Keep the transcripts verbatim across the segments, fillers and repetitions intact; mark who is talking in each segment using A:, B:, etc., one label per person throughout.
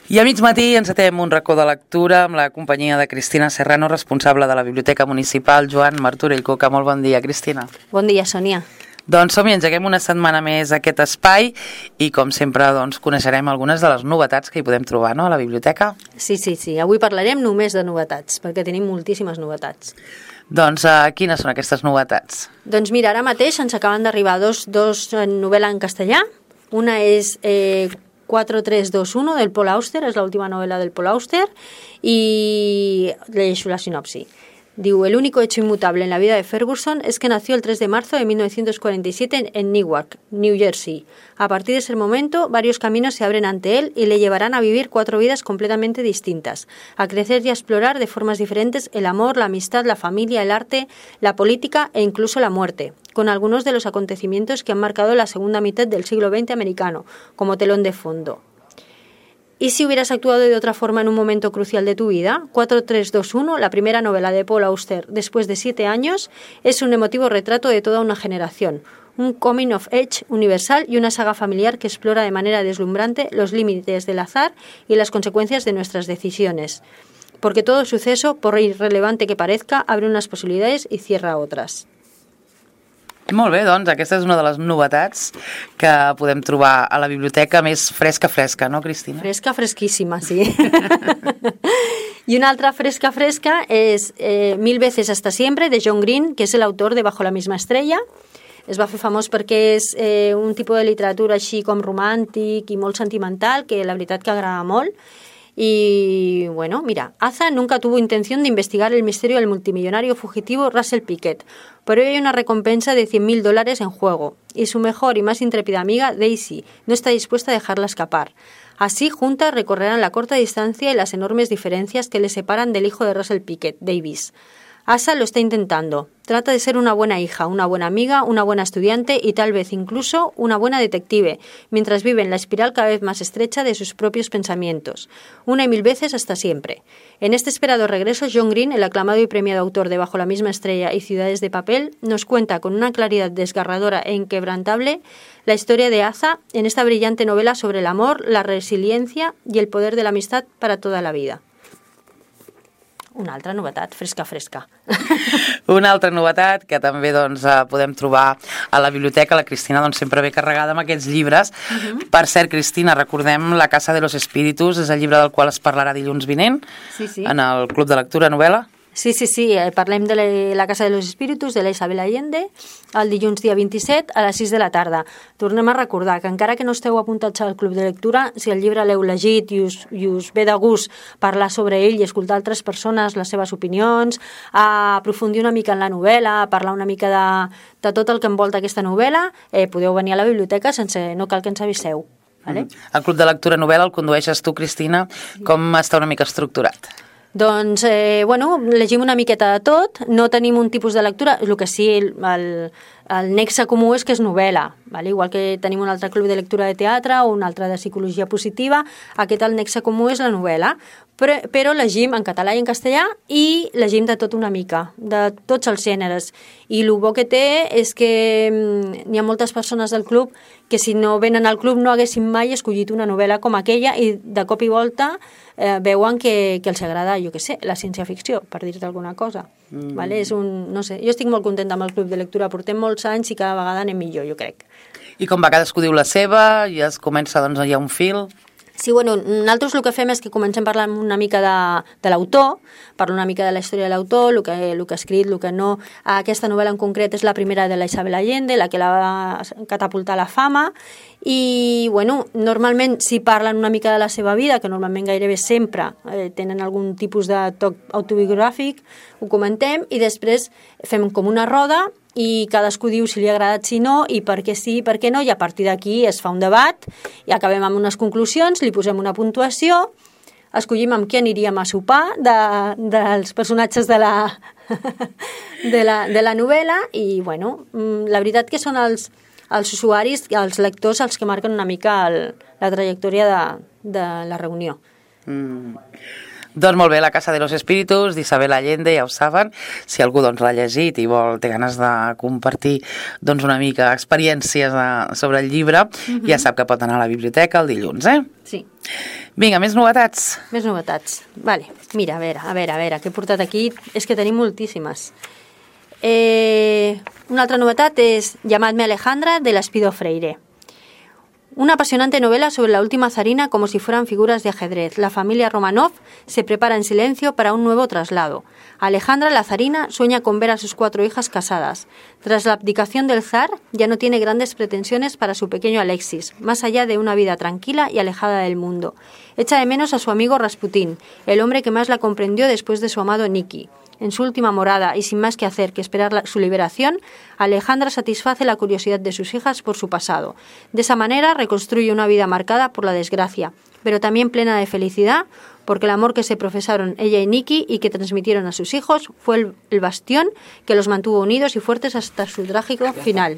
A: I a mig matí encetem un racó de lectura amb la companyia de Cristina Serrano, responsable de la Biblioteca Municipal. Joan Martorell Coca, molt bon dia, Cristina.
B: Bon dia, Sònia.
A: Doncs som-hi, engeguem una setmana més aquest espai i, com sempre, doncs, coneixerem algunes de les novetats que hi podem trobar, no?, a la biblioteca.
B: Sí, sí, sí. Avui parlarem només de novetats, perquè tenim moltíssimes novetats.
A: Doncs uh, quines són aquestes novetats?
B: Doncs mira, ara mateix ens acaben d'arribar dos, dos novel·les en castellà. Una és eh, quatre tres dos uno del Paul Auster, és l'última novel·la del Paul Auster, i llegeixo la sinopsi. Diu, el único hecho inmutable en la vida de Ferguson es que nació el tres de marzo de mil novecientos cuarenta y siete en Newark, New Jersey. A partir de ese momento, varios caminos se abren ante él y le llevarán a vivir cuatro vidas completamente distintas, a crecer y a explorar de formas diferentes el amor, la amistad, la familia, el arte, la política e incluso la muerte, con algunos de los acontecimientos que han marcado la segunda mitad del siglo veinte americano, como telón de fondo. ¿Y si hubieras actuado de otra forma en un momento crucial de tu vida? cuatro tres dos uno, la primera novela de Paul Auster después de siete años, es un emotivo retrato de toda una generación, un coming of age universal y una saga familiar que explora de manera deslumbrante los límites del azar y las consecuencias de nuestras decisiones. Porque todo suceso, por irrelevante que parezca, abre unas posibilidades y cierra otras.
A: Molt bé, doncs aquesta és una de les novetats que podem trobar a la biblioteca, més fresca, fresca, no, Cristina?
B: Fresca, fresquíssima, sí. I una altra fresca, fresca és eh, Mil veces hasta siempre, de John Green, que és l'autor de Bajo la misma estrella. Es va fer famós perquè és eh, un tipus de literatura així com romàntic i molt sentimental, que la veritat que agrada molt. Y bueno, mira, Aza nunca tuvo intención de investigar el misterio del multimillonario fugitivo Russell Pickett, pero hoy hay una recompensa de cien mil dólares en juego y su mejor y más intrépida amiga, Daisy, no está dispuesta a dejarla escapar. Así, juntas recorrerán la corta distancia y las enormes diferencias que le separan del hijo de Russell Pickett, Davis. Asa lo está intentando. Trata de ser una buena hija, una buena amiga, una buena estudiante y tal vez incluso una buena detective, mientras vive en la espiral cada vez más estrecha de sus propios pensamientos. Una y mil veces hasta siempre. En este esperado regreso, John Green, el aclamado y premiado autor de Bajo la misma estrella y Ciudades de papel, nos cuenta con una claridad desgarradora e inquebrantable la historia de Aza en esta brillante novela sobre el amor, la resiliencia y el poder de la amistad para toda la vida. Una altra novetat, fresca, fresca.
A: Una altra novetat que també doncs, podem trobar a la biblioteca. La Cristina doncs, sempre ve carregada amb aquests llibres. Uh-huh. Per cert, Cristina, recordem La Casa de los Espíritus, és el llibre del qual es parlarà dilluns vinent,
B: sí, sí.
A: En el Club de Lectura Novel·la.
B: Sí, sí, sí, eh, parlem de la, la Casa de los Espíritus, de la Isabel Allende, el dilluns dia vint-i-set a les sis de la tarda. Tornem a recordar que encara que no esteu apuntats al Club de Lectura, si el llibre l'heu llegit i us, i us ve de gust parlar sobre ell i escoltar altres persones, les seves opinions, a aprofundir una mica en la novel·la, a parlar una mica de, de tot el que envolta aquesta novel·la, eh, podeu venir a la biblioteca sense, no cal que ens aviseu. Vale?
A: El Club de Lectura Novel·la el condueixes tu, Cristina. Com està una mica estructurat?
B: Doncs, eh, bueno, llegim una miqueta de tot, no tenim un tipus de lectura, el que sí, el, el, el nexe comú és que és novel·la, vale? Igual que tenim un altre club de lectura de teatre o un altre de psicologia positiva, aquest el nexe comú és la novel·la, però, però llegim en català i en castellà i llegim de tot una mica, de tots els gèneres. I el bo que té és que n'hi ha moltes persones del club que si no venen al club no haguessin mai escollit una novel·la com aquella i de cop i volta eh, veuen que, que els agrada, jo què sé, la ciència-ficció, per dir-te alguna cosa. Mm. Vale? És un, no sé, jo estic molt contenta amb el club de lectura, portem molts anys i cada vegada anem millor, jo crec.
A: I com va, cadascú diu la seva, i es comença, doncs, hi ha un fil...
B: Sí, bueno, nosaltres el que fem és que comencem parlant una mica de, de l'autor, parlar una mica de la història de l'autor, el que, el que ha escrit, el que no. Aquesta novel·la en concret és la primera de la Isabel Allende, la que la va catapultar a la fama, i, bueno, normalment si parlen una mica de la seva vida, que normalment gairebé sempre eh, tenen algun tipus de toc autobiogràfic, ho comentem, i després fem com una roda, i cadascú diu si li ha agradat, si no, i per què sí, per què no, i a partir d'aquí es fa un debat i acabem amb unes conclusions, li posem una puntuació, escollim amb qui aniríem a sopar de, dels personatges de la, de la, de la novel·la i, bueno, la veritat que són els, els usuaris, els lectors, els que marquen una mica el, la trajectòria de, de la reunió.
A: Mm. Doncs molt bé, La casa de los espíritus d'Isabel Allende, ja ho saben. Si algú doncs, l'ha llegit i vol, té ganes de compartir doncs, una mica experiències de, sobre el llibre, mm-hmm. ja sap que pot anar a la biblioteca el dilluns, eh?
B: Sí.
A: Vinga, més novetats.
B: Més novetats. Vale. Mira, a veure, a veure, a veure, què he portat aquí? És que tenim moltíssimes. Eh, una altra novetat es Llamadme Alejandra, de Laspido Freire. Una apasionante novela sobre la última zarina como si fueran figuras de ajedrez. La familia Romanov se prepara en silencio para un nuevo traslado. Alejandra, la zarina, sueña con ver a sus cuatro hijas casadas. Tras la abdicación del zar, ya no tiene grandes pretensiones para su pequeño Alexis, más allá de una vida tranquila y alejada del mundo. Echa de menos a su amigo Rasputín, el hombre que más la comprendió después de su amado Nicky. En su última morada y sin más que hacer que esperar la, su liberación, Alejandra satisface la curiosidad de sus hijas por su pasado. De esa manera reconstruye una vida marcada por la desgracia, pero también plena de felicidad, porque el amor que se profesaron ella y Nicky y que transmitieron a sus hijos fue el, el bastión que los mantuvo unidos y fuertes hasta su trágico final.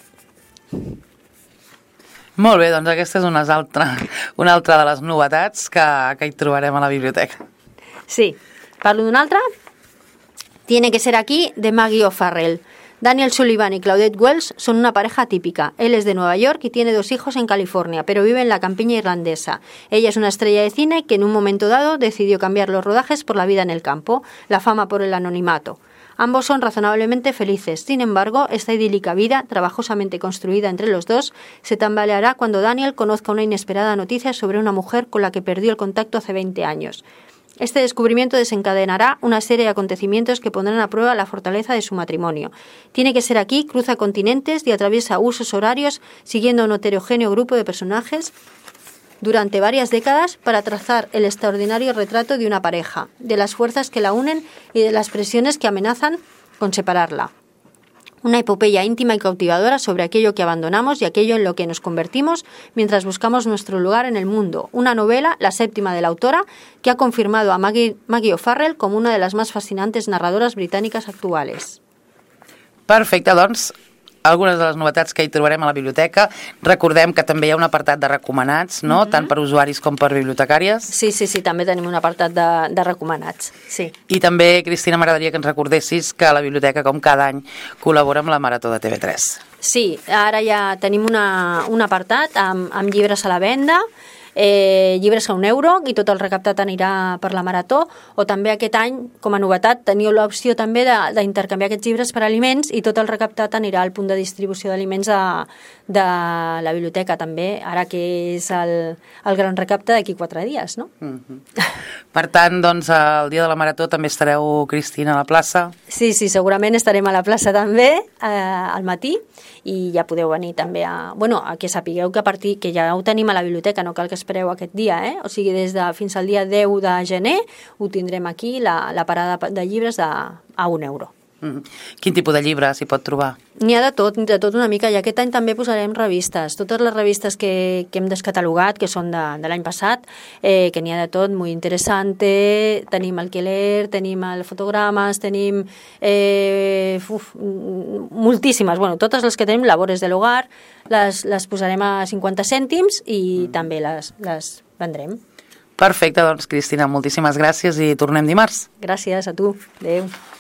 A: Molt bé, doncs aquesta és una altra, una altra de les novetats que, que hi trobarem a la biblioteca.
B: Sí. Parlo d'una altra? Tiene que ser aquí, de Maggie O'Farrell. Daniel Sullivan y Claudette Wells son una pareja típica. Él es de Nueva York y tiene dos hijos en California, pero vive en la campiña irlandesa. Ella es una estrella de cine que en un momento dado decidió cambiar los rodajes por la vida en el campo, la fama por el anonimato. Ambos son razonablemente felices. Sin embargo, esta idílica vida, trabajosamente construida entre los dos, se tambaleará cuando Daniel conozca una inesperada noticia sobre una mujer con la que perdió el contacto hace veinte años. Este descubrimiento desencadenará una serie de acontecimientos que pondrán a prueba la fortaleza de su matrimonio. Tiene que ser aquí, cruza continentes y atraviesa usos horarios siguiendo un heterogéneo grupo de personajes durante varias décadas para trazar el extraordinario retrato de una pareja, de las fuerzas que la unen y de las presiones que amenazan con separarla. Una epopeya íntima y cautivadora sobre aquello que abandonamos y aquello en lo que nos convertimos mientras buscamos nuestro lugar en el mundo. Una novela, la séptima de la autora, que ha confirmado a Maggie, Maggie O'Farrell como una de las más fascinantes narradoras británicas actuales.
A: Perfecte, doncs, algunes de les novetats que hi trobarem a la biblioteca. Recordem que també hi ha un apartat de recomanats, no? Mm-hmm. Tant per usuaris com per bibliotecàries.
B: Sí, sí, sí, també tenim un apartat de, de recomanats. Sí.
A: I també, Cristina, m'agradaria que ens recordessis que la biblioteca, com cada any, col·labora amb la Marató de T V tres.
B: Sí, ara ja tenim una, un apartat amb, amb llibres a la venda, eh, llibres a un euro i tot el recaptat anirà per la Marató, o també aquest any, com a novetat, teniu l'opció també d'intercanviar aquests llibres per aliments i tot el recaptat anirà al punt de distribució d'aliments de, de la biblioteca també, ara que és el, el gran recapte d'aquí quatre dies, no?
A: Mm-hmm. Per tant, doncs, el dia de la Marató també estareu, Cristina, a la plaça?
B: Sí, sí, segurament estarem a la plaça també, eh, al matí, i ja podeu venir també a... Bueno, a que sapigueu que a partir, que ja ho tenim a la biblioteca, no cal que espereu aquest dia, eh? O sigui, des de fins al dia deu de gener ho tindrem aquí, la, la parada de llibres de, a un euro.
A: Mm. Quin tipus de llibre s'hi pot trobar?
B: N'hi ha de tot, de tot una mica, i aquest any també posarem revistes. Totes les revistes que, que hem descatalogat, que són de, de l'any passat, eh, que n'hi ha de tot, molt interessant. Tenim el Keller, tenim el Fotogrames, tenim eh, uf, moltíssimes. Bueno, totes les que tenim, labores de l'hogar, les, les posarem a cinquanta cèntims i mm. també les, les vendrem.
A: Perfecte, doncs, Cristina, moltíssimes gràcies i tornem dimarts.
B: Gràcies a tu. Adéu.